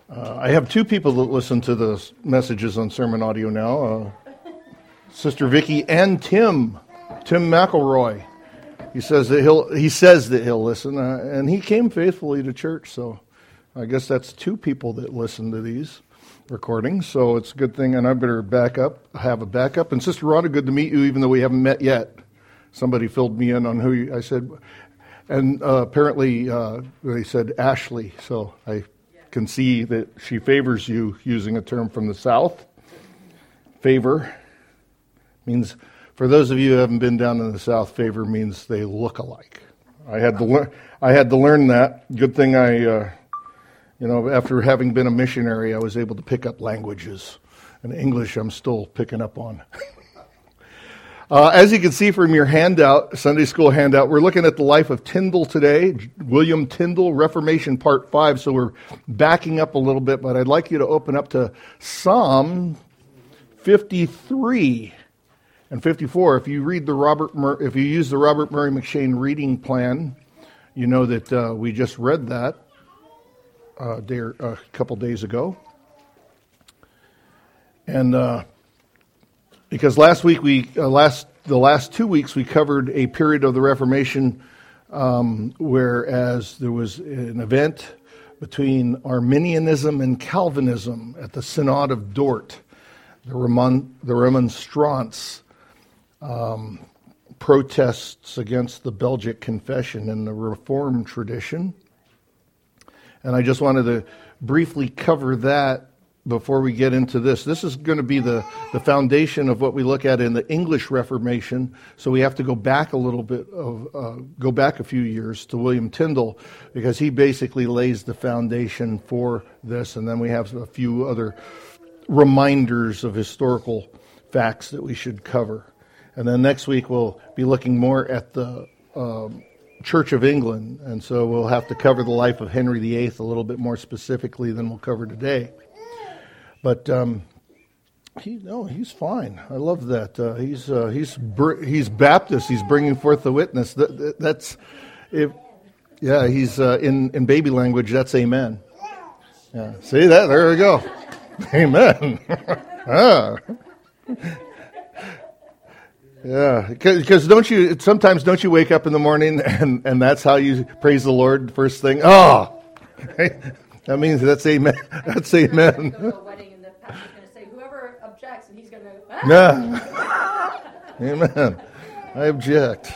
I have two people that listen to the messages on Sermon Audio now, Sister Vicky and Tim McElroy. He says that he'll listen, and he came faithfully to church, so I guess that's two people that listen to these recordings, so it's a good thing, and I better have a backup. And Sister Rhonda, good to meet you, even though we haven't met yet. Somebody filled me in on who I said, and apparently they said Ashley, so I can see that she favors you, using a term from the South. Favor means, for those of you who haven't been down in the South, favor means they look alike. I had to learn that. Good thing after having been a missionary, I was able to pick up languages. And English I'm still picking up on. As you can see from your handout, Sunday school handout, we're looking at the life of Tyndale today, William Tyndale, Reformation Part 5. So we're backing up a little bit, but I'd like you to open up to Psalm 53 and 54. If you use the Robert Murray M'Cheyne reading plan, you know that we just read that a couple days ago. And because last week the last 2 weeks we covered a period of the Reformation, whereas there was an event between Arminianism and Calvinism at the Synod of Dort, the Remonstrants, protests against the Belgic Confession and the Reformed tradition. And I just wanted to briefly cover that before we get into this. This is going to be the foundation of what we look at in the English Reformation. So we have to go back a little bit, go back a few years to William Tyndale, because he basically lays the foundation for this. And then we have a few other reminders of historical facts that we should cover. And then next week we'll be looking more at the Church of England. And so we'll have to cover the life of Henry VIII a little bit more specifically than we'll cover today. But he's fine. I love that. He's Baptist. He's bringing forth the witness. He's in baby language. That's amen. Yeah. See that? There we go. Amen. Yeah. Because sometimes don't you wake up in the morning and that's how you praise the Lord first thing? Oh, that means that's amen. That's amen. Yeah. Amen. I object.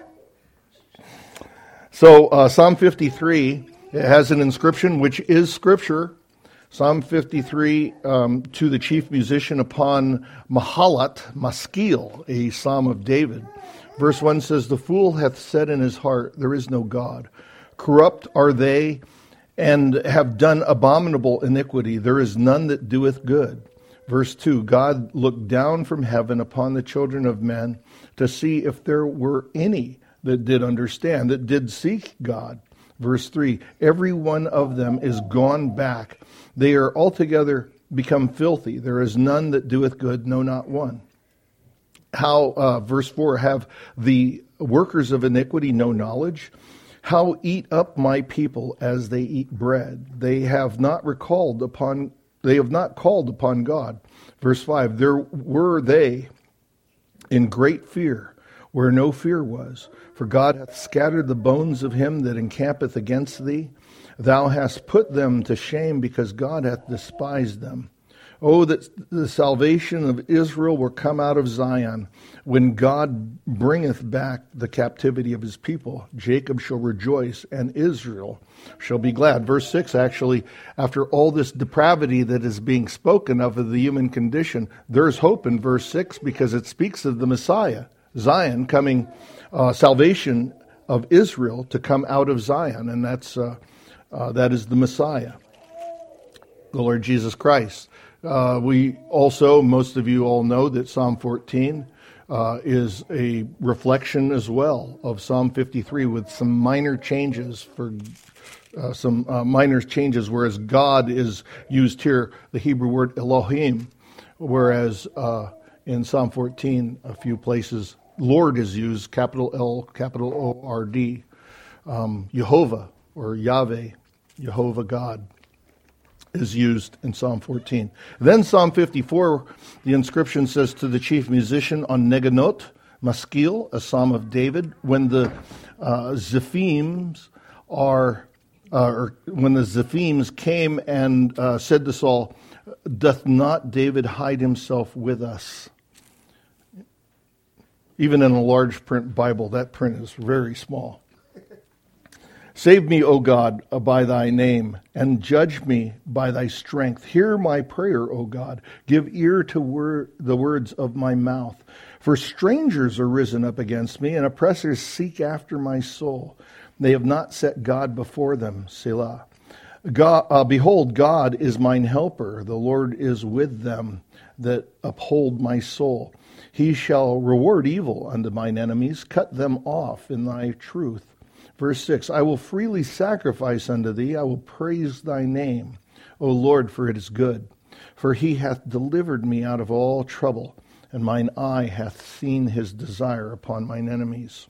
So Psalm 53, it has an inscription, which is Scripture. Psalm 53, to the chief musician upon Mahalat, Maskil, a psalm of David. Verse 1 says, "The fool hath said in his heart, there is no God. Corrupt are they, and have done abominable iniquity. There is none that doeth good." Verse 2, "God looked down from heaven upon the children of men to see if there were any that did understand, that did seek God." Verse 3, "Every one of them is gone back. They are altogether become filthy. There is none that doeth good, no, not one." Verse 4, "Have the workers of iniquity no knowledge? How eat up my people as they eat bread? They have not called upon God." Verse 5, "There were they in great fear, where no fear was. For God hath scattered the bones of him that encampeth against thee. Thou hast put them to shame, because God hath despised them. Oh, that the salvation of Israel were come out of Zion. When God bringeth back the captivity of his people, Jacob shall rejoice, and Israel shall be glad." Verse 6, actually, after all this depravity that is being spoken of the human condition, there's hope in verse 6, because it speaks of the Messiah, Zion, coming, salvation of Israel to come out of Zion, and that is the Messiah, the Lord Jesus Christ. Most of you all know that Psalm 14 is a reflection as well of Psalm 53, with some minor changes whereas God is used here, the Hebrew word Elohim, whereas in Psalm 14, a few places, Lord is used, capital L, capital O-R-D, Jehovah or Yahweh, Jehovah God. is used in Psalm 14. Then Psalm 54, the inscription says, to the chief musician on Neganot, Maskil, a psalm of David, when the Zephims came and said to Saul, doth not David hide himself with us? Even in a large print Bible, that print is very small. Save me, O God, by thy name, and judge me by thy strength. Hear my prayer, O God. Give ear to the words of my mouth. For strangers are risen up against me, and oppressors seek after my soul. They have not set God before them, Selah. Behold, God is mine helper. The Lord is with them that uphold my soul. He shall reward evil unto mine enemies. Cut them off in thy truth. Verse 6, I will freely sacrifice unto thee. I will praise thy name, O Lord, for it is good. For he hath delivered me out of all trouble, and mine eye hath seen his desire upon mine enemies.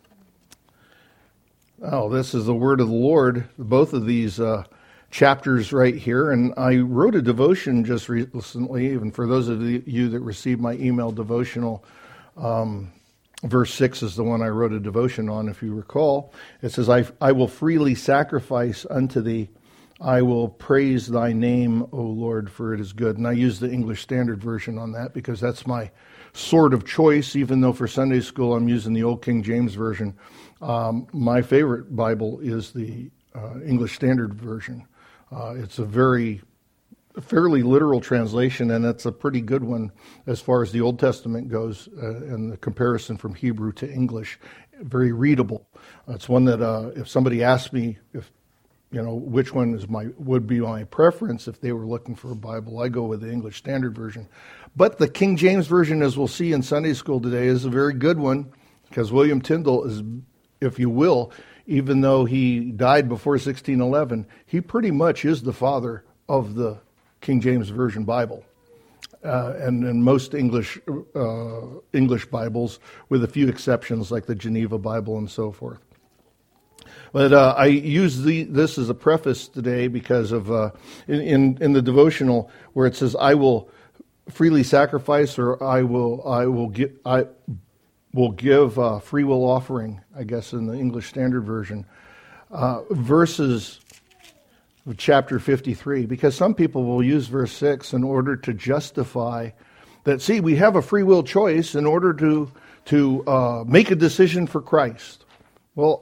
Oh, this is the word of the Lord, both of these chapters right here. And I wrote a devotion just recently, even for those of you that received my email devotional. Verse 6 is the one I wrote a devotion on, if you recall. It says, I will freely sacrifice unto thee. I will praise thy name, O Lord, for it is good. And I use the English Standard Version on that because that's my sword of choice, even though for Sunday school I'm using the Old King James Version. My favorite Bible is the English Standard Version. It's a fairly literal translation, and it's a pretty good one as far as the Old Testament goes, and the comparison from Hebrew to English, very readable. It's one that if somebody asked me which one would be my preference if they were looking for a Bible, I go with the English Standard Version. But the King James Version, as we'll see in Sunday school today, is a very good one, because William Tyndale is, if you will, even though he died before 1611, he pretty much is the father of the King James Version Bible, and in most English Bibles, with a few exceptions like the Geneva Bible and so forth. But I use this as a preface today because of in the devotional where it says, "I will freely sacrifice," or I will give free will offering. I guess in the English Standard Version, verses of chapter 53, because some people will use verse 6 in order to justify that, see, we have a free will choice in order to make a decision for Christ. Well,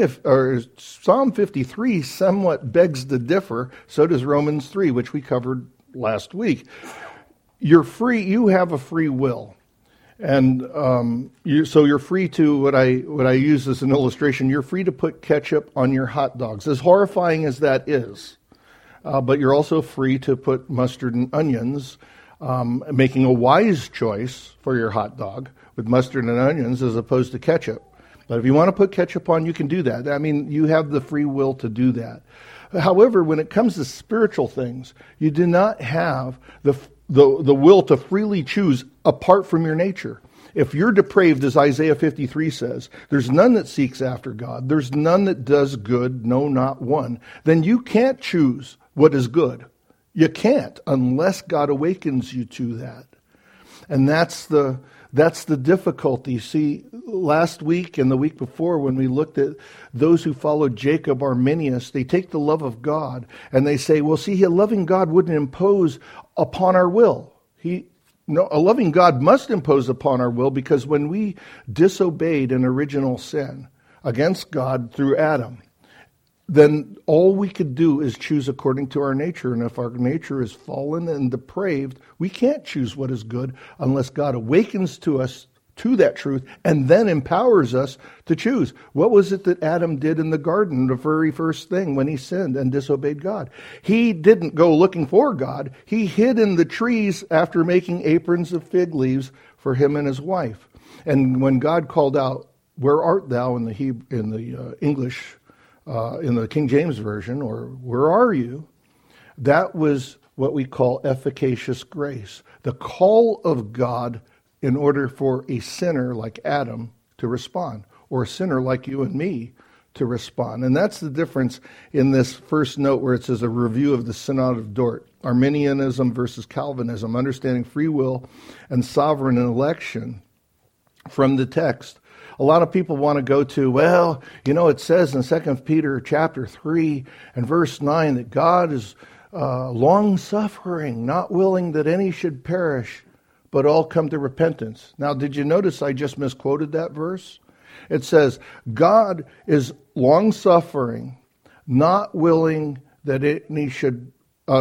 Psalm 53 somewhat begs to differ. So does Romans 3, which we covered last week. You're free. You have a free will. And so you're free to, what I use as an illustration, you're free to put ketchup on your hot dogs, as horrifying as that is. But you're also free to put mustard and onions, making a wise choice for your hot dog with mustard and onions as opposed to ketchup. But if you want to put ketchup on, you can do that. I mean, you have the free will to do that. However, when it comes to spiritual things, you do not have the will to freely choose apart from your nature. If you're depraved, as Isaiah 53 says, there's none that seeks after God, there's none that does good, no, not one, then you can't choose what is good. You can't unless God awakens you to that. And that's the difficulty. See, last week and the week before when we looked at those who followed Jacob Arminius, they take the love of God and they say, well, see, a loving God wouldn't impose upon our will. A loving God must impose upon our will, because when we disobeyed an original sin against God through Adam, then all we could do is choose according to our nature. And if our nature is fallen and depraved, we can't choose what is good unless God awakens to us to that truth and then empowers us to choose. What was it that Adam did in the garden, the very first thing when he sinned and disobeyed God? He didn't go looking for God. He hid in the trees after making aprons of fig leaves for him and his wife. And when God called out, "Where art thou?" in the English, in the King James Version, or "Where are you?" that was what we call efficacious grace. The call of God in order for a sinner like Adam to respond, or a sinner like you and me to respond. And that's the difference in this first note where it says a review of the Synod of Dort. Arminianism versus Calvinism, understanding free will and sovereign election from the text. A lot of people want to go to, well, it says in 2 Peter chapter 3 and verse 9 that God is long-suffering, not willing that any should perish, but all come to repentance. Now, did you notice I just misquoted that verse? It says, God is long-suffering, not willing that any should...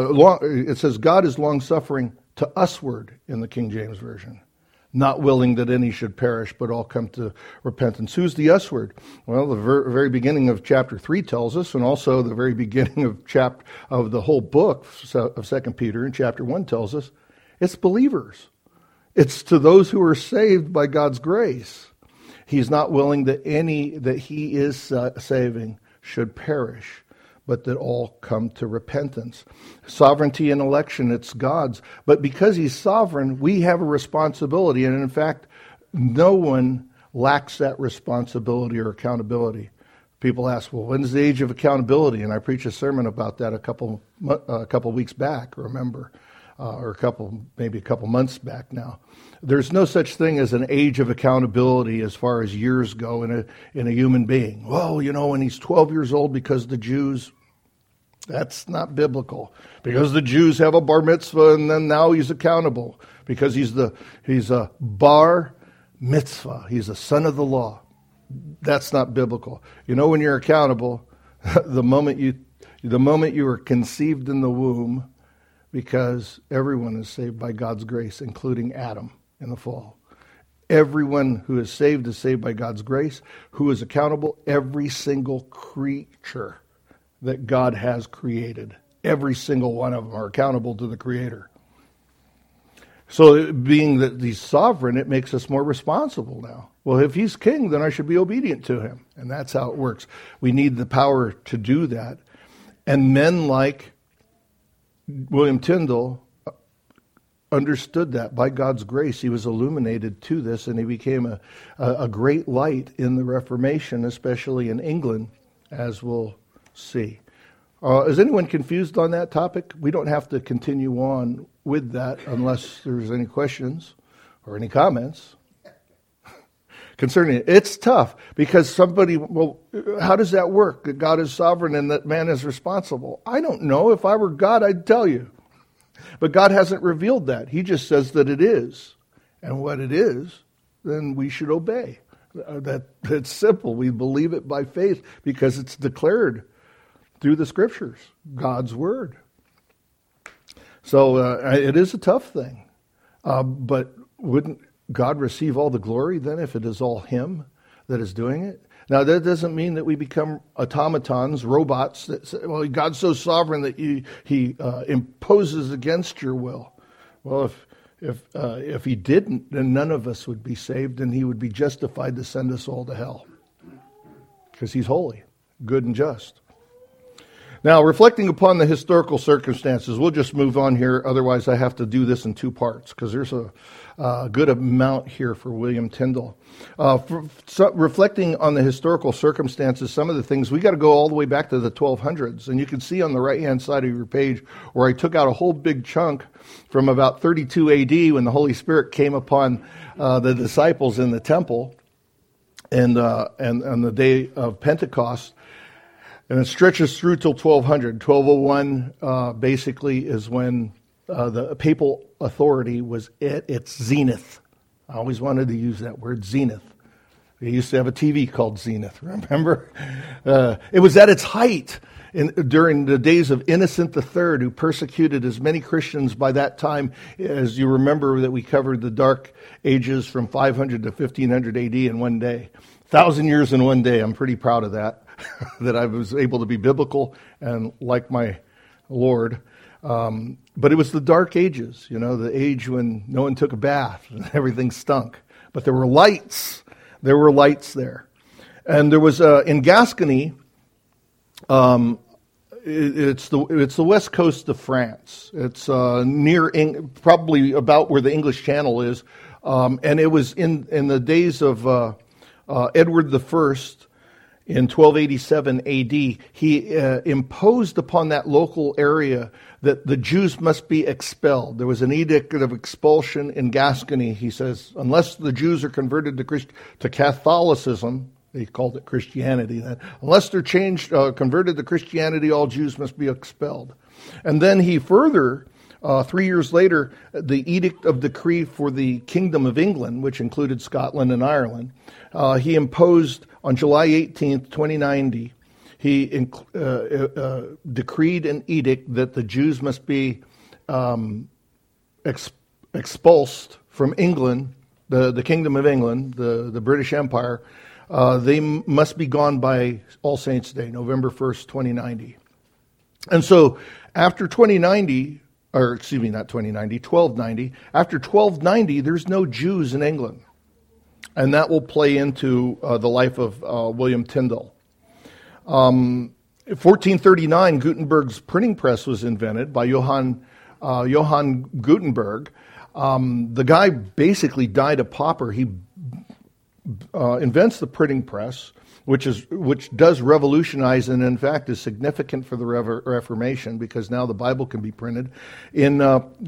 it says, God is long-suffering to usward in the King James Version, not willing that any should perish, but all come to repentance. Who's the usward? Well, the very beginning of chapter 3 tells us, and also the very beginning of the whole book of 2 Peter in chapter 1 tells us, it's believers. It's to those who are saved by God's grace. He's not willing that any that he is saving should perish, but that all come to repentance. Sovereignty and election, it's God's. But because he's sovereign, we have a responsibility. And in fact, no one lacks that responsibility or accountability. People ask, well, when's the age of accountability? And I preached a sermon about that a couple weeks back, remember, or maybe a couple months back now. There's no such thing as an age of accountability as far as years go in a human being. Well, when he's 12 years old because the Jews... That's not biblical. Because the Jews have a bar mitzvah and then now he's accountable. Because he's a bar mitzvah. He's a son of the law. That's not biblical. When you're accountable, the moment you were conceived in the womb, because everyone is saved by God's grace, including Adam in the fall. Everyone who is saved by God's grace. Who is accountable? Every single creature that God has created. Every single one of them are accountable to the Creator. So being that he's sovereign, it makes us more responsible now. Well, if he's king, then I should be obedient to him. And that's how it works. We need the power to do that. And men like William Tyndale understood that by God's grace. He was illuminated to this, and he became a great light in the Reformation, especially in England, as we'll see. Is anyone confused on that topic? We don't have to continue on with that unless there's any questions or any comments concerning it. It's tough because how does that work? That God is sovereign and that man is responsible. I don't know. If I were God, I'd tell you. But God hasn't revealed that. He just says that it is. And what it is, then we should obey. That's simple. We believe it by faith because it's declared through the Scriptures, God's Word. So it is a tough thing. But wouldn't God receive all the glory then if it is all Him that is doing it? Now, that doesn't mean that we become automatons, robots, that say, well, God's so sovereign that He imposes against your will. Well, if He didn't, then none of us would be saved, and He would be justified to send us all to hell. Because He's holy, good, and just. Now, reflecting upon the historical circumstances, we'll just move on here. Otherwise, I have to do this in two parts because there's a good amount here for William Tyndale. Reflecting on the historical circumstances, some of the things, we got to go all the way back to the 1200s. And you can see on the right-hand side of your page where I took out a whole big chunk from about 32 AD when the Holy Spirit came upon the disciples in the temple and on the day of Pentecost. And it stretches through till 1200. 1201 basically is when the papal authority was at its zenith. I always wanted to use that word, zenith. They used to have a TV called Zenith, remember? It was at its height during the days of Innocent III, who persecuted as many Christians by that time. As you remember that we covered the Dark Ages from 500 to 1500 AD in one day. 1,000 years in one day. I'm pretty proud of that. That I was able to be biblical and like my Lord. But it was the Dark Ages, the age when no one took a bath and everything stunk. But there were lights. There were lights there. And there was, in Gascony, it's the west coast of France. It's near, probably about where the English Channel is. And it was in the days of Edward I, in 1287 AD, he imposed upon that local area that the Jews must be expelled. There was an edict of expulsion in Gascony. He says, unless the Jews are converted to Catholicism, they called it Christianity then, unless they're converted to Christianity, all Jews must be expelled. And then he further, 3 years later, the Edict of Decree for the Kingdom of England, which included Scotland and Ireland, he imposed on July 18th, 2090, he decreed an edict that the Jews must be expulsed from England, the Kingdom of England, the British Empire. They must be gone by All Saints' Day, November 1st, 2090. And so after 1290, after 1290, there's no Jews in England. And that will play into the life of William Tyndale. 1439, Gutenberg's printing press was invented by Johann Gutenberg. The guy basically died a pauper. He invents the printing press, which does revolutionize and in fact is significant for the Reformation, because now the Bible can be printed. In about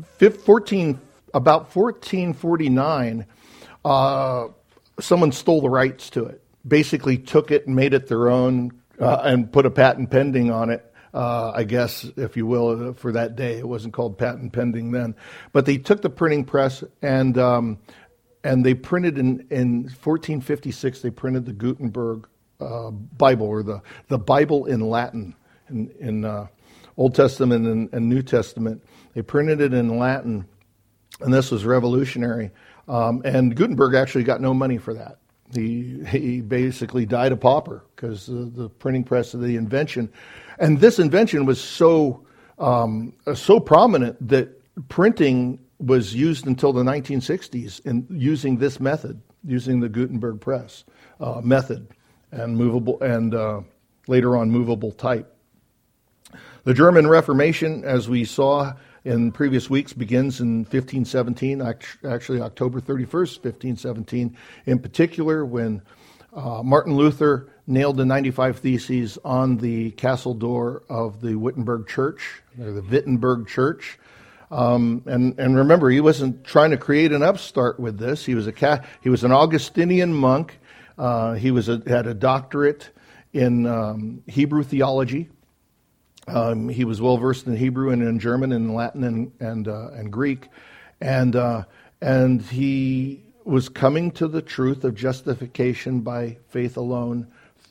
1449, someone stole the rights to it. Basically took it and made it their own, and put a patent pending on it, I guess, if you will, for that day. It wasn't called patent pending then. But they took the printing press and they printed in 1456, they printed the Gutenberg Bible, or the Bible in Latin, in Old Testament and New Testament. They printed it in Latin, and this was revolutionary. And Gutenberg actually got no money for that. He basically died a pauper because the printing press of the invention. And this invention was so prominent that printing was used until the 1960s in using this method, using the Gutenberg press method and movable and later on movable type. The German Reformation, as we saw in previous weeks, begins in 1517, actually October 31st, 1517, in particular when Martin Luther nailed the 95 Theses on the castle door of the Wittenberg Church, or the Wittenberg Church. And remember, he wasn't trying to create an upstart with this. He was an Augustinian monk. He had a doctorate in Hebrew theology. He was well versed in Hebrew and in German and Latin and Greek, and he was coming to the truth of justification by faith alone,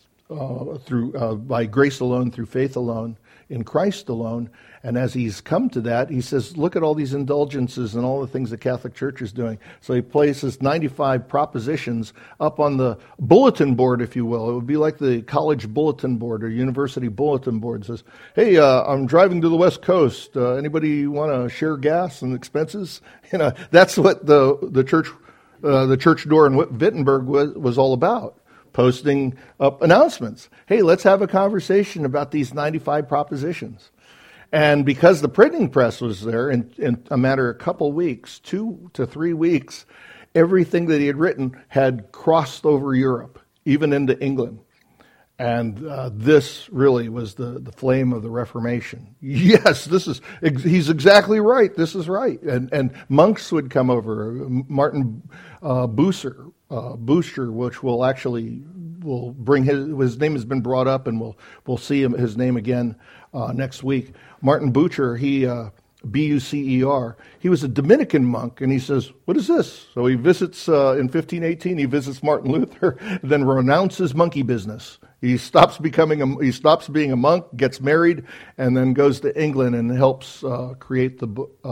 by grace alone, through faith alone, in Christ alone. And as he's come to that, he says, look at all these indulgences and all the things the Catholic Church is doing. So he places 95 propositions up on the bulletin board, if you will. It would be like the college bulletin board or university bulletin board. It says, hey, I'm driving to the West Coast. Anybody want to share gas and expenses? That's what the church door in Wittenberg was all about. Posting up announcements. Hey, let's have a conversation about these 95 propositions. And because the printing press was there, in a matter of a couple weeks, 2 to 3 weeks, everything that he had written had crossed over Europe, even into England. And this really was the flame of the Reformation. Yes, he's exactly right. This is right. And monks would come over. Martin Bucer, which will bring his name has been brought up, and we'll see his name again next week. Martin Bucer, B-U-C-E-R, he was a Dominican monk, and he says, what is this? So he visits, in 1518, he visits Martin Luther, then renounces monkey business. He stops being a monk, gets married, and then goes to England and helps edit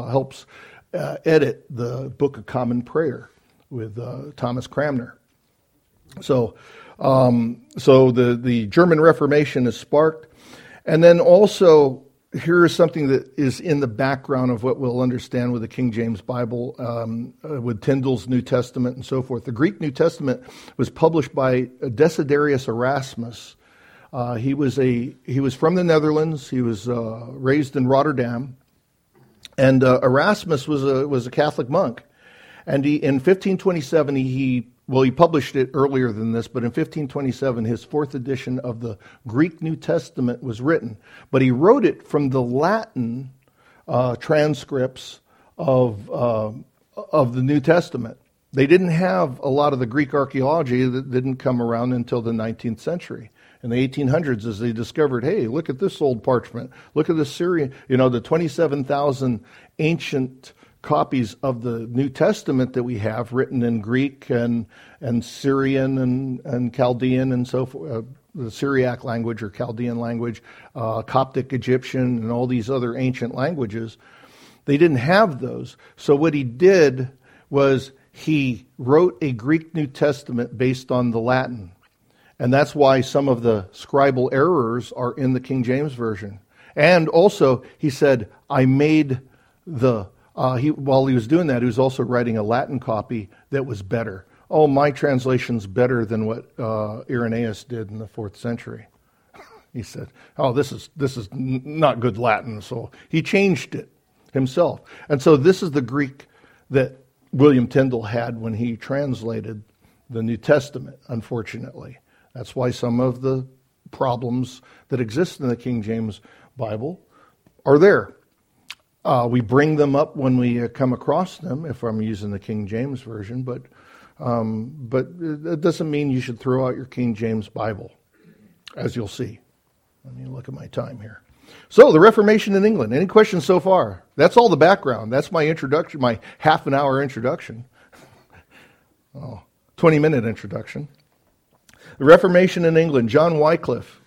the Book of Common Prayer with Thomas Cranmer. So the German Reformation is sparked. And then also, here is something that is in the background of what we'll understand with the King James Bible, with Tyndale's New Testament and so forth. The Greek New Testament was published by Desiderius Erasmus. He was from the Netherlands. He was raised in Rotterdam, and Erasmus was a Catholic monk. And in 1527 he he published it earlier than this, but in 1527, his fourth edition of the Greek New Testament was written. But he wrote it from the Latin transcripts of the New Testament. They didn't have a lot of the Greek archaeology that didn't come around until the 19th century. In the 1800s, as they discovered, hey, look at this old parchment. Look at the Syrian, the 27,000 ancient copies of the New Testament that we have written in Greek and Syrian and Chaldean and so forth, the Syriac language or Chaldean language, Coptic Egyptian, and all these other ancient languages. They didn't have those. So what he did was he wrote a Greek New Testament based on the Latin. And that's why some of the scribal errors are in the King James Version. And also, he said, I made while he was doing that, he was also writing a Latin copy that was better. Oh, my translation's better than what Irenaeus did in the 4th century. He said, oh, this is not good Latin. So he changed it himself. And so this is the Greek that William Tyndale had when he translated the New Testament, unfortunately. That's why some of the problems that exist in the King James Bible are there. We bring them up when we come across them, if I'm using the King James Version, but it doesn't mean you should throw out your King James Bible, as you'll see. Let me look at my time here. So, the Reformation in England. Any questions so far? That's all the background. That's my introduction, my half-an-hour introduction. 20-minute introduction. The Reformation in England. John Wycliffe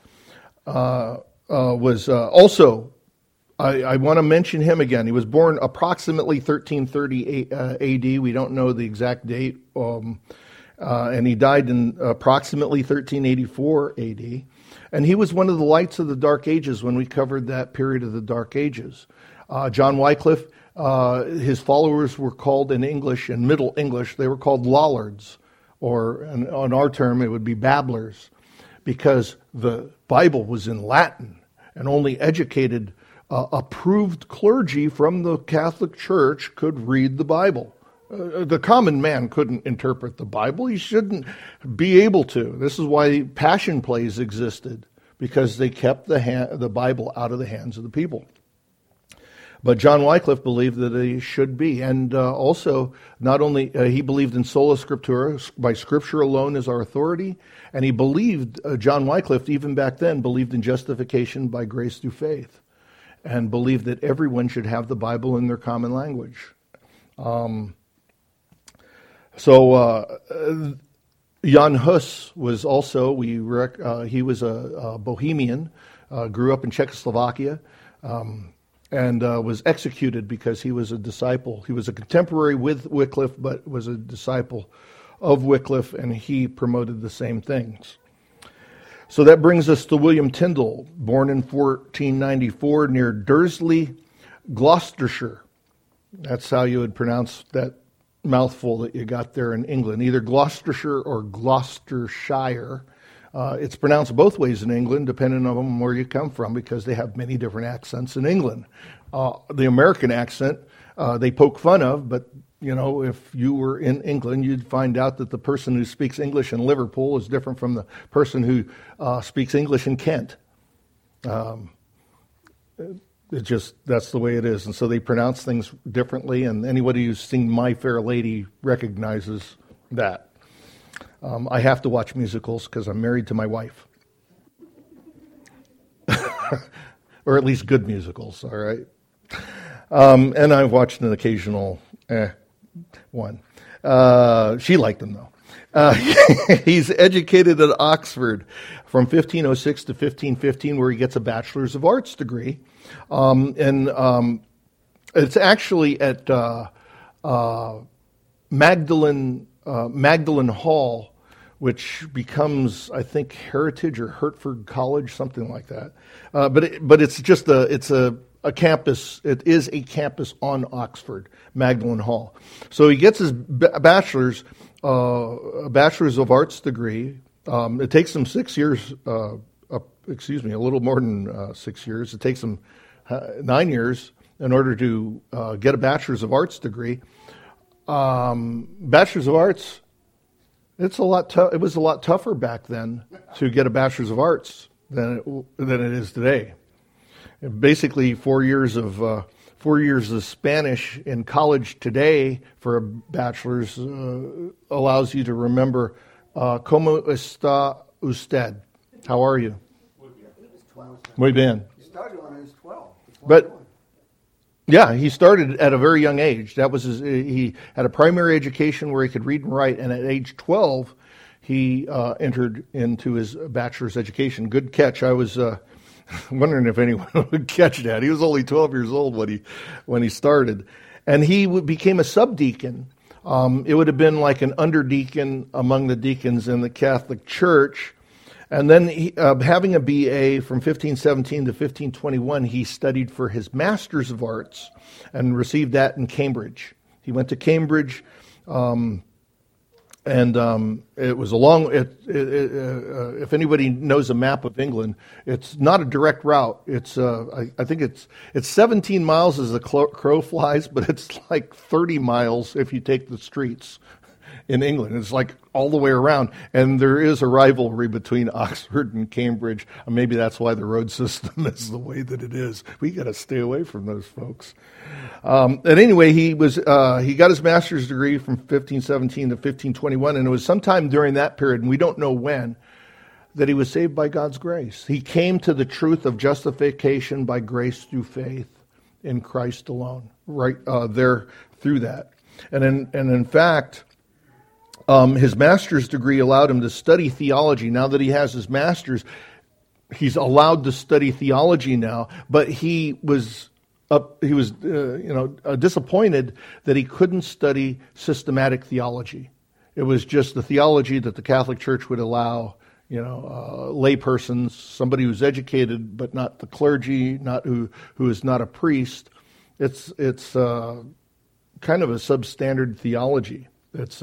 was also, I want to mention him again. He was born approximately 1330 AD. We don't know the exact date. And he died in approximately 1384 AD. And he was one of the lights of the Dark Ages when we covered that period of the Dark Ages. John Wycliffe, his followers were called in English, in Middle English, they were called Lollards, or on our term it would be babblers, because the Bible was in Latin and only educated, approved clergy from the Catholic Church could read the Bible. The common man couldn't interpret the Bible. He shouldn't be able to. This is why passion plays existed, because they kept the Bible out of the hands of the people. But John Wycliffe believed that it should be. And also, not only, he believed in sola scriptura, by Scripture alone as our authority, and he believed, John Wycliffe, even back then, believed in justification by grace through faith, and believed that everyone should have the Bible in their common language. Jan Hus was also, he was a Bohemian, grew up in Czechoslovakia, and was executed because he was a disciple. He was a contemporary with Wycliffe, but was a disciple of Wycliffe, and he promoted the same things. So that brings us to William Tyndale, born in 1494 near Dursley, Gloucestershire. That's how you would pronounce that mouthful that you got there in England, either Gloucestershire or Gloucestershire. It's pronounced both ways in England, depending on where you come from, because they have many different accents in England. The American accent, they poke fun of, but if you were in England, you'd find out that the person who speaks English in Liverpool is different from the person who speaks English in Kent. That's the way it is. And so they pronounce things differently, and anybody who's seen My Fair Lady recognizes that. I have to watch musicals because I'm married to my wife. Or at least good musicals, all right? And I've watched an occasional one. She liked them, though. He's educated at Oxford from 1506 to 1515, where he gets a Bachelor's of Arts degree. And it's actually at Magdalen Hall, which becomes, I think, Heritage or Hertford College, something like that. But it's just a campus. It is a campus on Oxford, Magdalen Hall. So he gets his bachelor's of Arts degree. It takes him 6 years. A little more than 6 years. It takes him 9 years in order to get a Bachelor's of Arts degree. Bachelor's of Arts It's a lot. It was a lot tougher back then to get a Bachelor's of Arts than it is today. Basically, 4 years of Spanish in college today for a bachelor's allows you to remember "Cómo está usted?" How are you? Muy bien. He started when he was 12. But yeah, he started at a very young age. That was he had a primary education where he could read and write, and at age 12, he entered into his bachelor's education. Good catch. I was wondering if anyone would catch that. He was only 12 years old when he started, and he became a subdeacon. It would have been like an underdeacon among the deacons in the Catholic Church. And then having a BA from 1517 to 1521, he studied for his Master's of Arts and received that in Cambridge. He went to Cambridge, and it was a long. If anybody knows a map of England, it's not a direct route. It's I think it's 17 miles as the crow flies, but it's like 30 miles if you take the streets in England. It's like all the way around, and there is a rivalry between Oxford and Cambridge. Maybe that's why the road system is the way that it is. We got to stay away from those folks. And anyway, he got his master's degree from 1517 to 1521, and it was sometime during that period, and we don't know when, that he was saved by God's grace. He came to the truth of justification by grace through faith in Christ alone. Right there through that, and in fact. His master's degree allowed him to study theology. Now that he has his master's, he's allowed to study theology now. But he was disappointed that he couldn't study systematic theology. It was just the theology that the Catholic Church would allow, laypersons, somebody who's educated but not the clergy, not who is not a priest. It's kind of a substandard theology. It's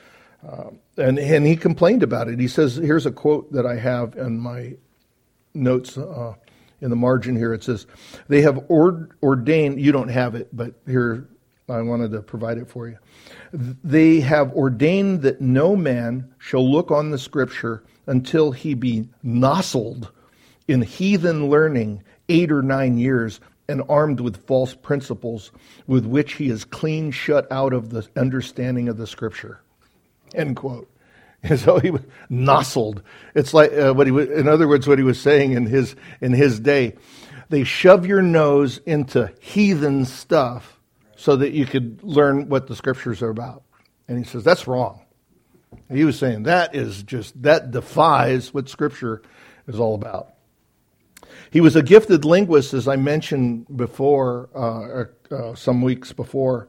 and he complained about it. He says, here's a quote that I have in my notes in the margin here. It says, they have ordained, you don't have it, but here I wanted to provide it for you. They have ordained that no man shall look on the Scripture until he be nossled in heathen learning 8 or 9 years and armed with false principles with which he is clean shut out of the understanding of the Scripture. End quote. And so he was nossled. It's like in other words, what he was saying in his day. They shove your nose into heathen stuff so that you could learn what the Scriptures are about. And he says that's wrong. He was saying that defies what Scripture is all about. He was a gifted linguist, as I mentioned before, some weeks before.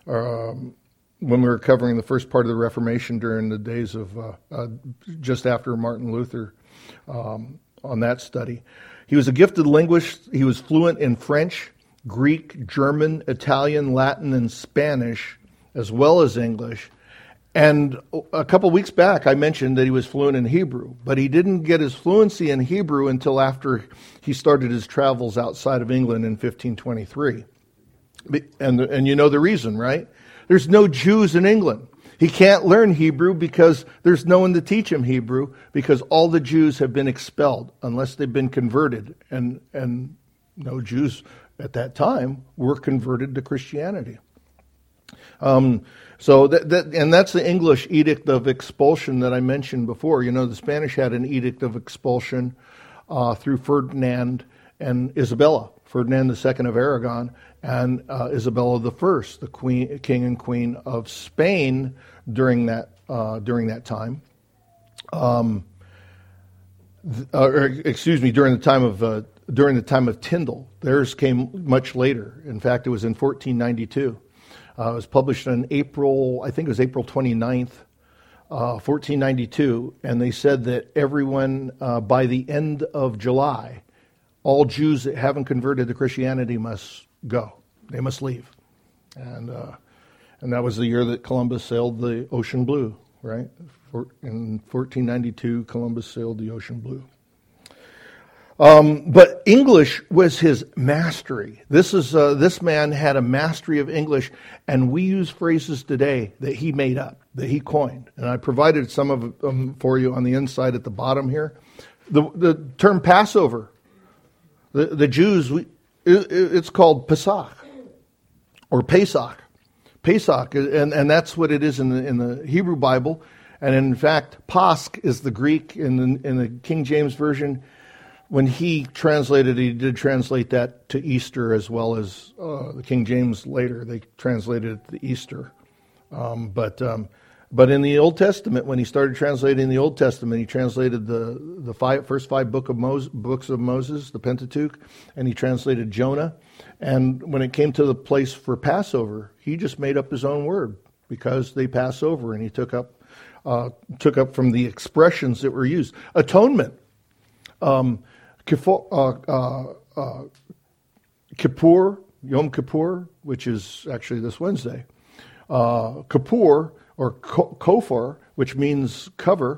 When we were covering the first part of the Reformation during the days of just after Martin Luther on that study. He was a gifted linguist. He was fluent in French, Greek, German, Italian, Latin, and Spanish, as well as English. And a couple weeks back, I mentioned that he was fluent in Hebrew, but he didn't get his fluency in Hebrew until after he started his travels outside of England in 1523. And you know the reason, right? There's no Jews in England. He can't learn Hebrew because there's no one to teach him Hebrew, because all the Jews have been expelled unless they've been converted. And no Jews at that time were converted to Christianity. So that's the English edict of expulsion that I mentioned before. The Spanish had an edict of expulsion through Ferdinand and Isabella, Ferdinand II of Aragon, and Isabella I, the king and queen of Spain during that time. During the time of Tyndale. Theirs came much later. In fact, it was in 1492. It was published on April 29th, 1492, and they said that everyone, by the end of July, all Jews that haven't converted to Christianity must go. They must leave. And that was the year that Columbus sailed the ocean blue, right? In 1492, Columbus sailed the ocean blue. But English was his mastery. This man had a mastery of English, and we use phrases today that he made up, that he coined. And I provided some of them for you on the inside at the bottom here. The term Passover, the Jews, it's called Pesach or Pesach. Pesach, and that's what it is in the Hebrew Bible. And in fact, Pasch is the Greek in the King James Version. When he translated, he did translate that to Easter as well as the King James later. They translated it to Easter. But in the Old Testament, when he started translating the Old Testament, he translated the first five books of Moses, the Pentateuch, and he translated Jonah. And when it came to the place for Passover, he just made up his own word because they pass over, and he took up from the expressions that were used. Atonement. Kippur, Yom Kippur, which is actually this Wednesday. Kippur, or Kofar, which means cover.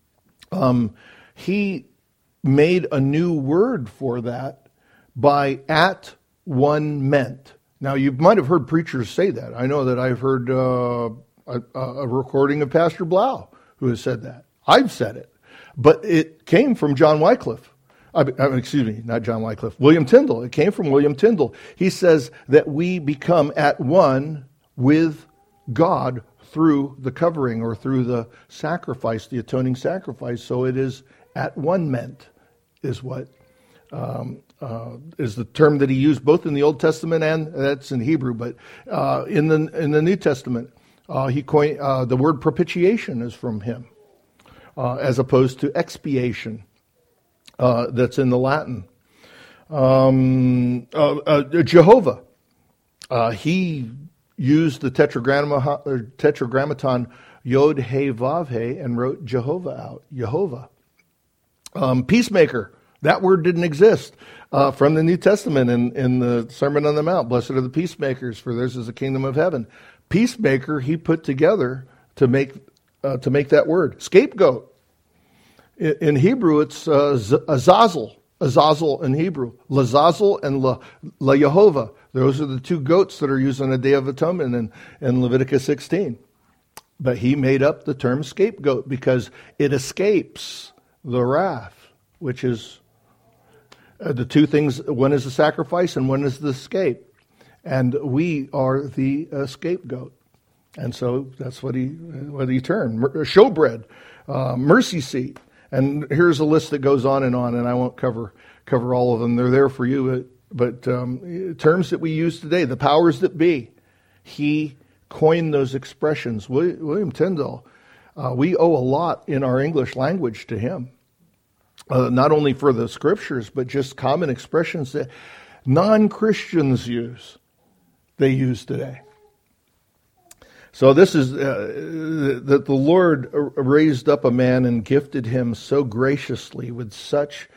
He made a new word for that by at one meant. Now, you might have heard preachers say that. I know that I've heard a recording of Pastor Blau who has said that. I've said it. But it came from John Wycliffe. Excuse me, not John Wycliffe. William Tyndale. It came from William Tyndale. He says that we become at one with God through the covering or through the sacrifice, the atoning sacrifice. So it is at one meant is what is the term that he used both in the Old Testament and that's in Hebrew, but in the New Testament, he coined the word propitiation is from him, as opposed to expiation. That's in the Latin. Jehovah. He used the tetragrammaton Yod He Vav He and wrote Jehovah out. Jehovah. Peacemaker. That word didn't exist from the New Testament in the Sermon on the Mount. Blessed are the peacemakers, for theirs is the kingdom of heaven. Peacemaker he put together to make that word. Scapegoat. In Hebrew, it's Azazel. Azazel in Hebrew. Lazazel and La Yehovah. Those are the two goats that are used on the Day of Atonement in Leviticus 16. But he made up the term scapegoat because it escapes the wrath, which is the two things. One is the sacrifice and one is the escape. And we are the scapegoat. And so that's what he termed. Showbread, mercy seat. And here's a list that goes on, and I won't cover all of them. They're there for you. But terms that we use today, the powers that be, he coined those expressions. William Tyndale, we owe a lot in our English language to him. Not only for the scriptures, but just common expressions that non-Christians use. They use today. So this is that the Lord raised up a man and gifted him so graciously with such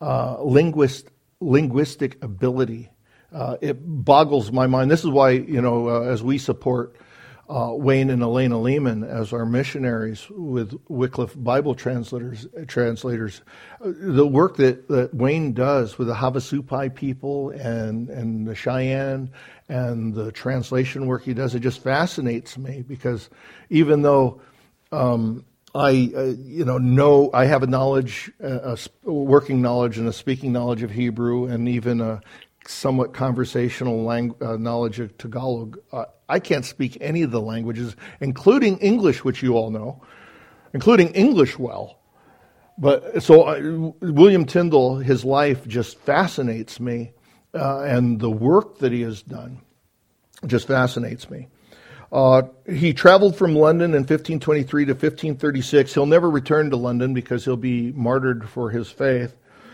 linguistic ability. It boggles my mind. This is why, as we support Wayne and Elena Lehman as our missionaries with Wycliffe Bible translators, the work that Wayne does with the Havasupai people and the Cheyenne and the translation work he does, it just fascinates me because even though I have a knowledge, a working knowledge and a speaking knowledge of Hebrew and even a somewhat conversational knowledge of Tagalog, I can't speak any of the languages, including English, which you all know, including English well. But so William Tyndale, his life just fascinates me, and the work that he has done just fascinates me. He traveled from London in 1523 to 1536. He'll never return to London because he'll be martyred for his faith.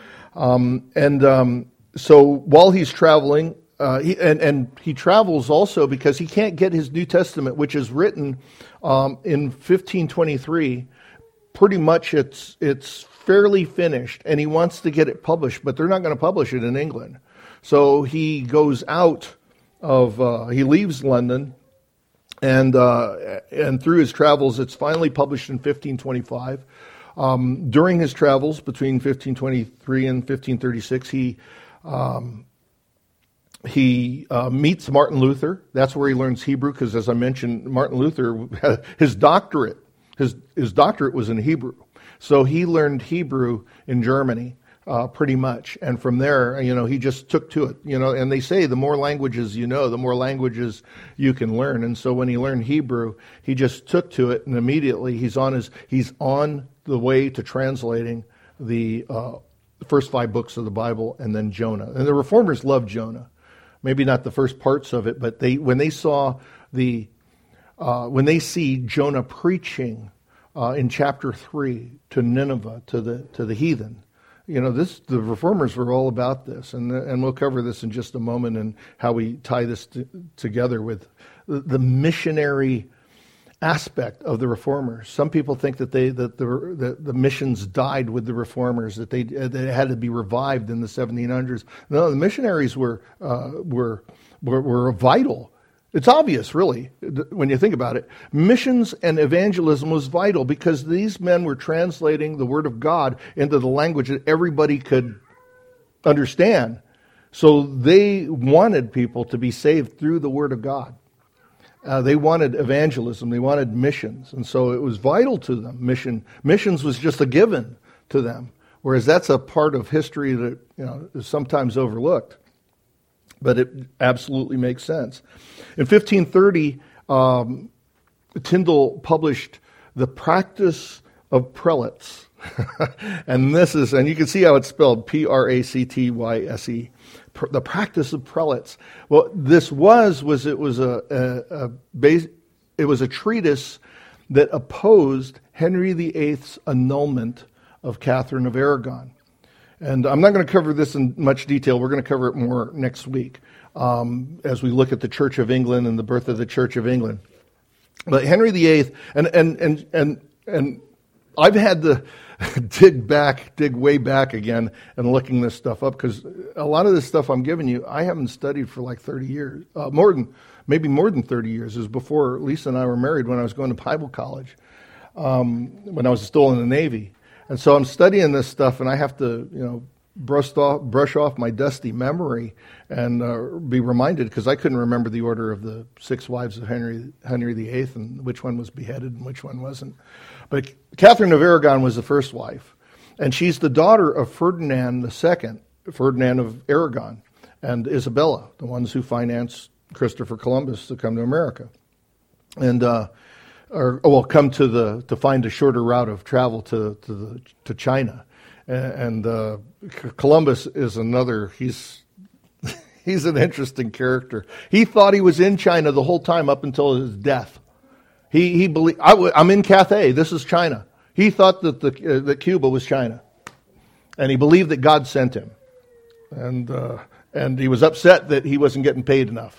So while he's traveling, he travels also because he can't get his New Testament, which is written in 1523. Pretty much it's fairly finished, and he wants to get it published, but they're not going to publish it in England. So he goes out he leaves London, and through his travels, it's finally published in 1525. During his travels between 1523 and 1536, he meets Martin Luther. That's where he learns Hebrew, because as I mentioned, Martin Luther, his doctorate was in Hebrew. So he learned Hebrew in Germany, pretty much. And from there, he just took to it, and they say the more languages you know, the more languages you can learn. And so when he learned Hebrew, he just took to it, and immediately he's on the way to translating the first 5 books of the Bible and then Jonah. And the Reformers loved Jonah. Maybe not the first parts of it, but when they see Jonah preaching in chapter 3 to Nineveh, to the heathen, the Reformers were all about this, and we'll cover this in just a moment and how we tie this together with the missionary aspect of the Reformers. Some people think that the missions died with the Reformers, that they had to be revived in the 1700s. No, the missionaries were vital. It's obvious, really, when you think about it. Missions and evangelism was vital because these men were translating the Word of God into the language that everybody could understand. So they wanted people to be saved through the Word of God. They wanted evangelism. They wanted missions. And so it was vital to them. Missions was just a given to them, whereas that's a part of history that is sometimes overlooked. But it absolutely makes sense. In 1530, Tyndale published The Practice of Prelates. and you can see how it's spelled, Practyse. The Practice of Prelates. Well, this was a treatise that opposed Henry VIII's annulment of Catherine of Aragon. And I'm not going to cover this in much detail. We're going to cover it more next week as we look at the Church of England and the birth of the Church of England. But Henry VIII, and I've had to dig way back again and looking this stuff up, because a lot of this stuff I'm giving you, I haven't studied for like 30 years, maybe more than 30 years. It was before Lisa and I were married, when I was going to Bible college, when I was still in the Navy. And so I'm studying this stuff, and I have to, brush off my dusty memory and be reminded, because I couldn't remember the order of the 6 wives of Henry VIII and which one was beheaded and which one wasn't. But Catherine of Aragon was the first wife, and she's the daughter of Ferdinand II, Ferdinand of Aragon, and Isabella, the ones who financed Christopher Columbus to come to America, and come to find a shorter route of travel to China. And Columbus is another. He's an interesting character. He thought he was in China the whole time up until his death. He believed, I'm in Cathay. This is China. He thought that Cuba was China, and he believed that God sent him, and he was upset that he wasn't getting paid enough.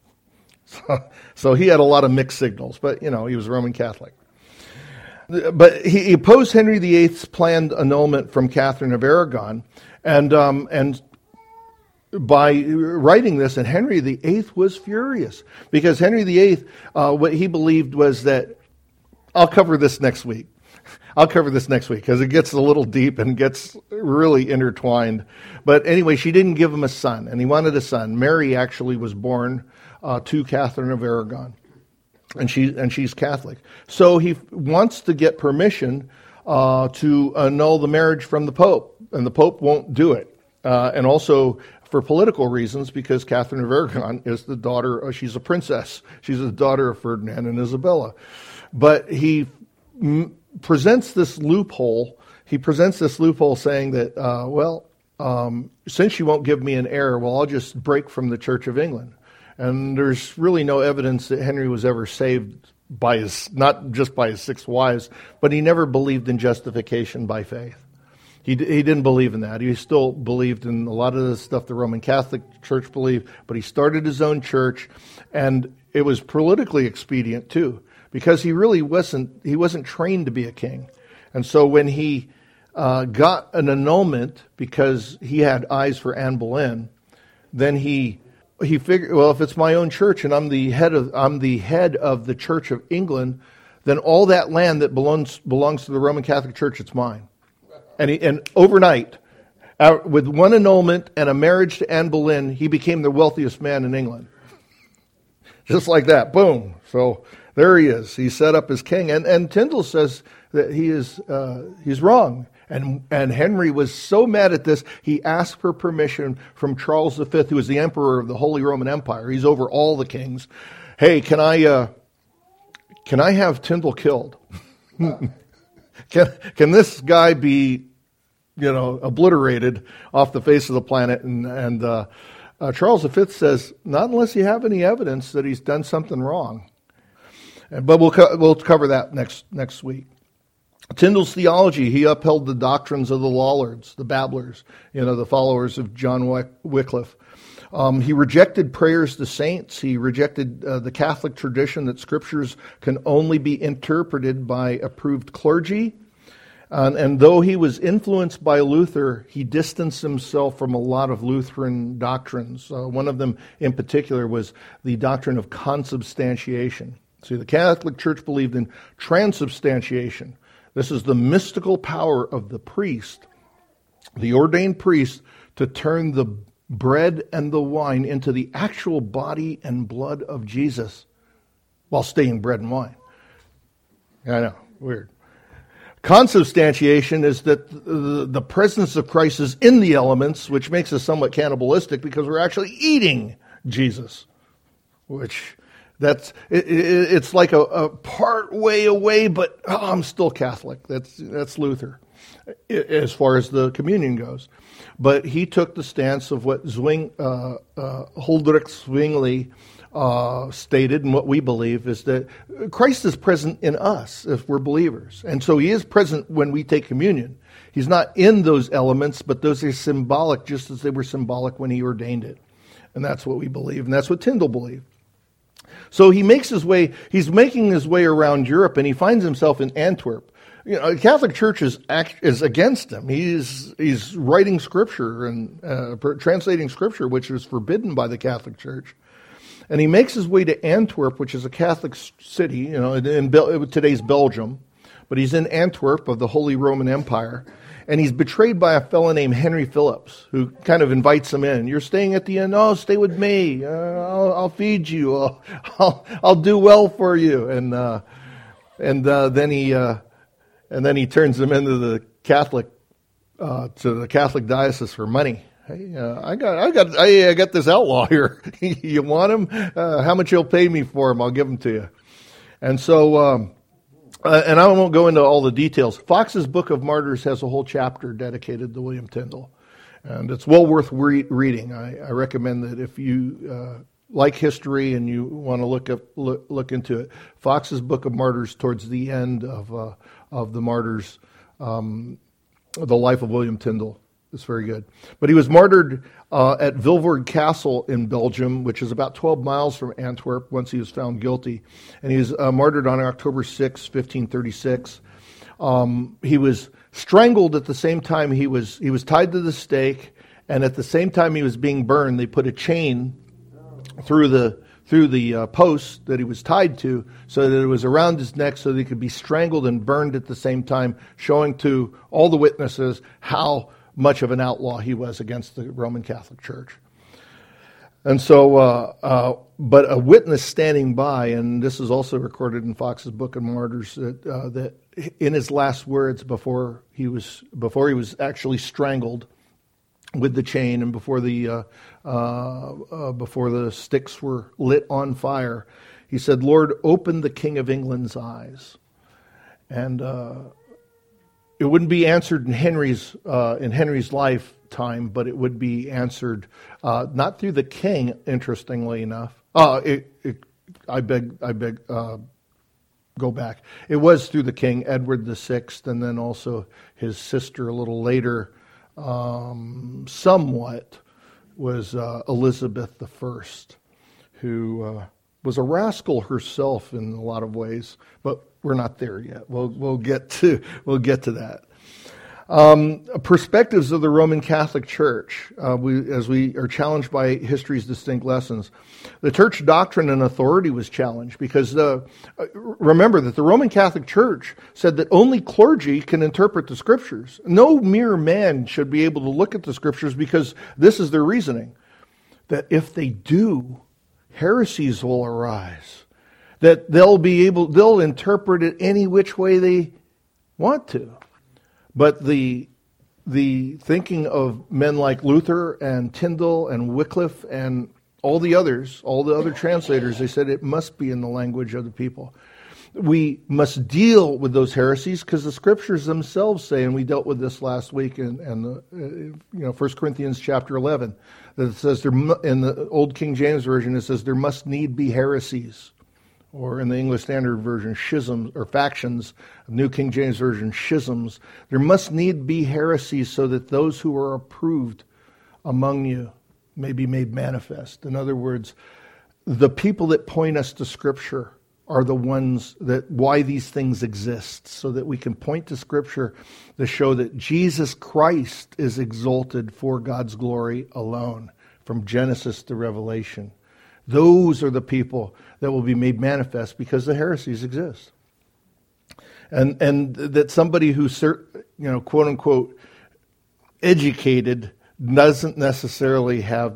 So he had a lot of mixed signals, but he was Roman Catholic. But he opposed Henry VIII's planned annulment from Catherine of Aragon, and by writing this, and Henry VIII was furious, because Henry VIII, what he believed was that, I'll cover this next week, because it gets a little deep and gets really intertwined. But anyway, she didn't give him a son, and he wanted a son. Mary actually was born to Catherine of Aragon, and she's Catholic. So he wants to get permission to annul the marriage from the Pope, and the Pope won't do it. And also for political reasons, because Catherine of Aragon is the daughter, she's a princess. She's the daughter of Ferdinand and Isabella. But he presents this loophole. He presents this loophole saying that, since you won't give me an heir, well, I'll just break from the Church of England. And there's really no evidence that Henry was ever saved by not just by his 6 wives, but he never believed in justification by faith. He didn't believe in that. He still believed in a lot of the stuff the Roman Catholic Church believed, but he started his own church, and it was politically expedient too, because he wasn't trained to be a king. And so when he got an annulment because he had eyes for Anne Boleyn, then he figured, well, if it's my own church and I'm the head of the Church of England, then all that land that belongs to the Roman Catholic Church, it's mine. And overnight, with one annulment and a marriage to Anne Boleyn, he became the wealthiest man in England. Just like that, boom. So there he is. He's set up as king. And Tyndale says that he's wrong. And Henry was so mad at this, he asked for permission from Charles V, who was the emperor of the Holy Roman Empire. He's over all the kings. Hey, can I have Tyndale killed? Can this guy be, obliterated off the face of the planet? And Charles V says, not unless you have any evidence that he's done something wrong. But we'll cover that next week. Tyndale's theology, he upheld the doctrines of the Lollards, the Babblers, the followers of John Wycliffe. He rejected prayers to saints. He rejected the Catholic tradition that scriptures can only be interpreted by approved clergy. And though he was influenced by Luther, he distanced himself from a lot of Lutheran doctrines. One of them in particular was the doctrine of consubstantiation. See, the Catholic Church believed in transubstantiation. This is the mystical power of the priest, the ordained priest, to turn the bread and the wine into the actual body and blood of Jesus while staying bread and wine. I know, weird. Consubstantiation is that the presence of Christ is in the elements, which makes us somewhat cannibalistic because we're actually eating Jesus, which it's like a part way away, but I'm still Catholic. That's Luther, as far as the communion goes. But he took the stance of what Huldrych Zwingli stated, and what we believe is that Christ is present in us if we're believers. And so he is present when we take communion. He's not in those elements, but those are symbolic just as they were symbolic when he ordained it. And that's what we believe, and that's what Tyndale believed. So he's making his way around Europe, and he finds himself in Antwerp. The Catholic Church is against him. He's writing scripture and translating scripture, which is forbidden by the Catholic Church. And he makes his way to Antwerp, which is a Catholic city, in today's Belgium. But he's in Antwerp of the Holy Roman Empire. And he's betrayed by a fellow named Henry Phillips, who kind of invites him in. You're staying at the inn? No, stay with me. I'll feed you. I'll do well for you. And then he turns him into the Catholic diocese for money. Hey, I got this outlaw here. You want him? How much you'll pay me for him? I'll give him to you. And so. And I won't go into all the details. Fox's Book of Martyrs has a whole chapter dedicated to William Tyndale. And it's well worth reading. I recommend that if you like history and you want to look into it. Fox's Book of Martyrs, towards the end of the martyrs, the life of William Tyndale. It's very good. But he was martyred at Vilvoorde Castle in Belgium, which is about 12 miles from Antwerp, once he was found guilty. And he was martyred on October 6, 1536. He was strangled at the same time he was tied to the stake, and at the same time he was being burned, they put a chain through the post that he was tied to, so that it was around his neck, so that he could be strangled and burned at the same time, showing to all the witnesses how much of an outlaw he was against the Roman Catholic Church. And so, but a witness standing by, and this is also recorded in Fox's Book of Martyrs, that in his last words before he was actually strangled with the chain, and before the sticks were lit on fire, he said, "Lord, open the King of England's eyes." And it wouldn't be answered in Henry's lifetime, but it would be answered not through the king. Interestingly enough, I beg, go back. It was through the king, Edward VI, and then also his sister a little later, somewhat, was Elizabeth I, who was a rascal herself in a lot of ways, but we're not there yet. We'll get to that. Perspectives of the Roman Catholic Church, as we are challenged by history's distinct lessons. The church doctrine and authority was challenged because remember that the Roman Catholic Church said that only clergy can interpret the Scriptures. No mere man should be able to look at the Scriptures because this is their reasoning, that if they do, heresies will arise, that they'll interpret it any which way they want to. But the thinking of men like Luther and Tyndale and Wycliffe and all the other translators, they said it must be in the language of the people. We must deal with those heresies because the Scriptures themselves say, and we dealt with this last week in 1 Corinthians chapter 11, that it says in the Old King James Version, it says there must need be heresies. Or in the English Standard Version, schisms, or factions. New King James Version, schisms. There must need be heresies so that those who are approved among you may be made manifest. In other words, the people that point us to Scripture are the ones that why these things exist, so that we can point to Scripture to show that Jesus Christ is exalted for God's glory alone, from Genesis to Revelation. Those are the people that will be made manifest because the heresies exist. And that somebody who's, quote unquote, educated doesn't necessarily have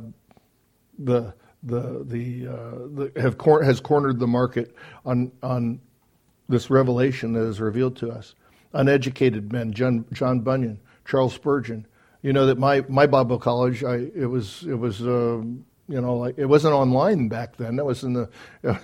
has cornered the market on this revelation that is revealed to us. Uneducated men, John Bunyan, Charles Spurgeon. You know that my Bible college, it wasn't online back then. That was in the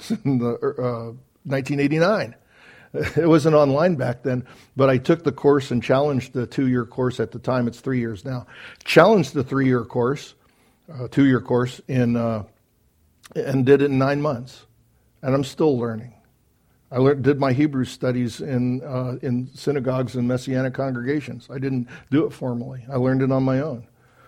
1989. It wasn't online back then, but I took the course and challenged the 2-year course at the time. It's 3 years now. Challenged the 3-year course, 2-year course, and did it in 9 months. And I'm still learning. I did my Hebrew studies in synagogues and Messianic congregations. I didn't do it formally. I learned it on my own.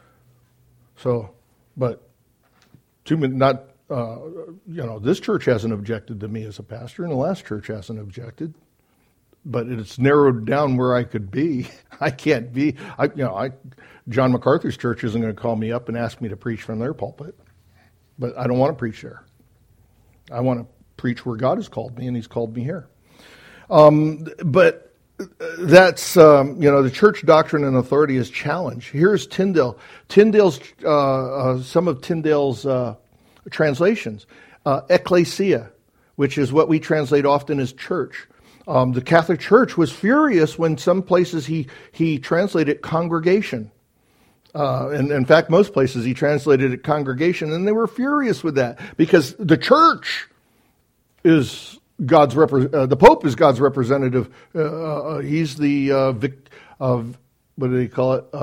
This church hasn't objected to me as a pastor, and the last church hasn't objected. But it's narrowed down where I could be. I can't be. John MacArthur's church isn't going to call me up and ask me to preach from their pulpit. But I don't want to preach there. I want to preach where God has called me, and He's called me here. But that's the church doctrine and authority is challenged. Here's Tyndale. Some of Tyndale's translations. Ecclesia, which is what we translate often as church. The Catholic Church was furious when some places he translated congregation. And in fact, most places he translated it congregation, and they were furious with that because the church is the Pope is God's representative. He's the what do they call it?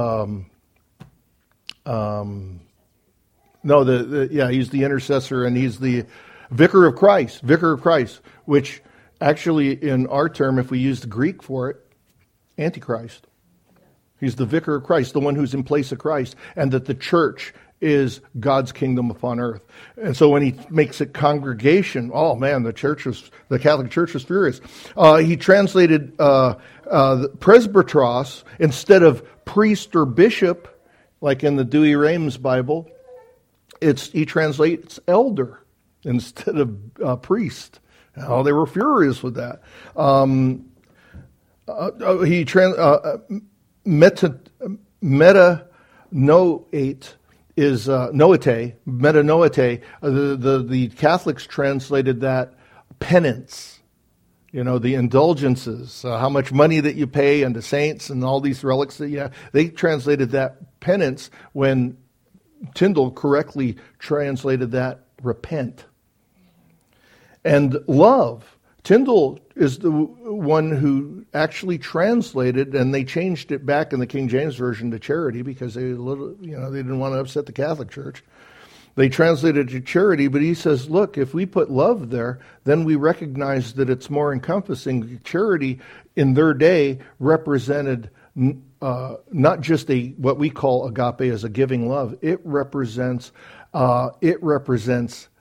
He's the intercessor, and he's the vicar of Christ, which actually in our term, if we use the Greek for it, Antichrist. He's the vicar of Christ, the one who's in place of Christ, and that the church is God's kingdom upon earth. And so when he makes it congregation, oh man, the Catholic Church was furious. He translated presbyteros instead of priest or bishop, like in the Douay-Rheims Bible. He translates elder instead of priest. Oh, they were furious with that. Metanoate is noete. Metanoete. The Catholics translated that penance. The indulgences, how much money that you pay unto saints, and all these relics that you have. They translated that penance when Tyndale correctly translated that repent. And love. Tyndale is the one who actually translated, and they changed it back in the King James Version to charity because they didn't want to upset the Catholic Church. They translated it to charity, but he says, look, if we put love there, then we recognize that it's more encompassing. Charity in their day represented not just what we call agape as a giving love. It represents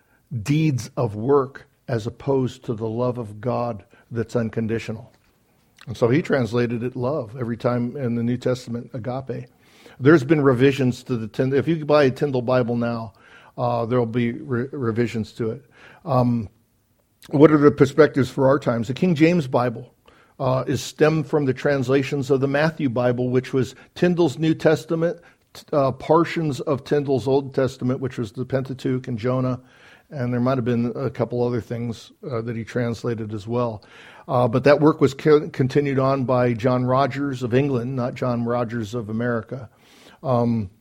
deeds of work as opposed to the love of God that's unconditional. And so he translated it love every time in the New Testament, agape. There's been revisions to the Tyndale. If you buy a Tyndale Bible now, there'll be revisions to it. What are the perspectives for our times? The King James Bible is stemmed from the translations of the Matthew Bible, which was Tyndale's New Testament, portions of Tyndale's Old Testament, which was the Pentateuch and Jonah, and there might have been a couple other things that he translated as well. But that work was continued on by John Rogers of England, not John Rogers of America. So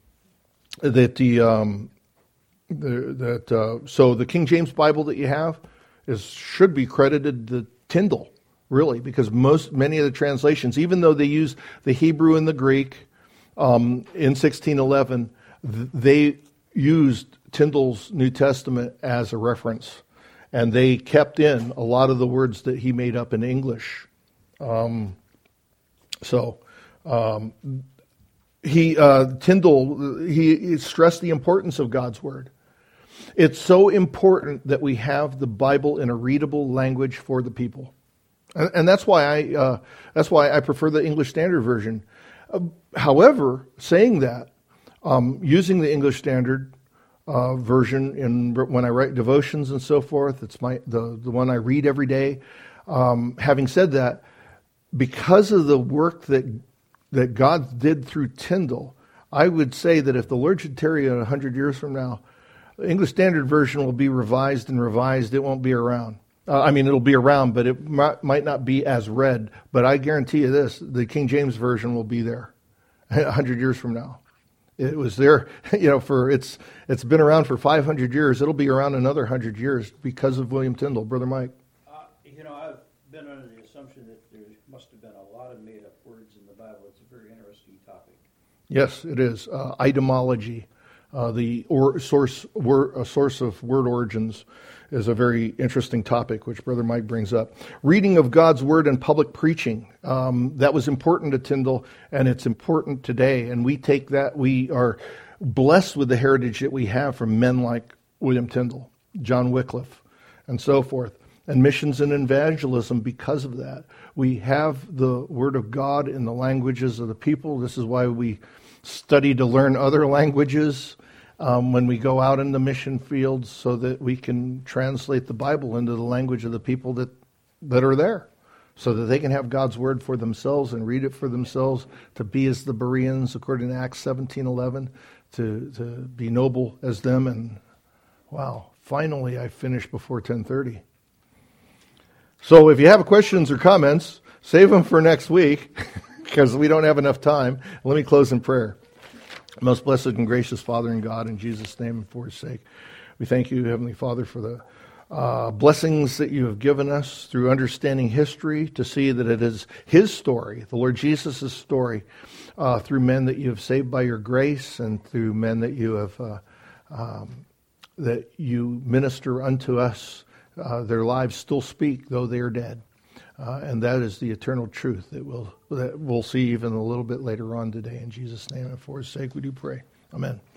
the King James Bible that you have should be credited to Tyndale, really, because many of the translations, even though they use the Hebrew and the Greek in 1611, they used Tyndale's New Testament as a reference, and they kept in a lot of the words that he made up in English. Tyndale, he stressed the importance of God's Word. It's so important that we have the Bible in a readable language for the people, and that's why I prefer the English Standard Version. However, saying that, using the English Standard Version when I write devotions and so forth, it's the one I read every day. Having said that, because of the work that God did through Tyndale, I would say that if the Lord should tarry 100 years from now, the English Standard Version will be revised and revised. It won't be around. It'll be around, but it might not be as read. But I guarantee you this, the King James Version will be there 100 years from now. It was there, it's been around for 500 years. It'll be around another 100 years because of William Tyndale. Brother Mike? I've been under the assumption that there must have been a lot of made-up words in the Bible. It's a very interesting topic. Yes, it is. Etymology, source of word origins, is a very interesting topic, which Brother Mike brings up. Reading of God's Word and public preaching. That was important to Tyndale, and it's important today. And we take that. We are blessed with the heritage that we have from men like William Tyndale, John Wycliffe, and so forth. And missions and evangelism because of that. We have the Word of God in the languages of the people. This is why we study to learn other languages when we go out in the mission fields, so that we can translate the Bible into the language of the people that are there, so that they can have God's Word for themselves and read it for themselves, to be as the Bereans, according to Acts 17:11, to be noble as them. And wow, finally I finished before 10:30. So if you have questions or comments, save them for next week because we don't have enough time. Let me close in prayer. Most blessed and gracious Father in God, in Jesus' name and for His sake, we thank you, Heavenly Father, for the blessings that you have given us through understanding history, to see that it is His story, the Lord Jesus' story, through men that you have saved by your grace, and through men that you have that you minister unto us. Their lives still speak, though they are dead. And that is the eternal truth that we'll see even a little bit later on today. In Jesus' name and for His sake we do pray. Amen.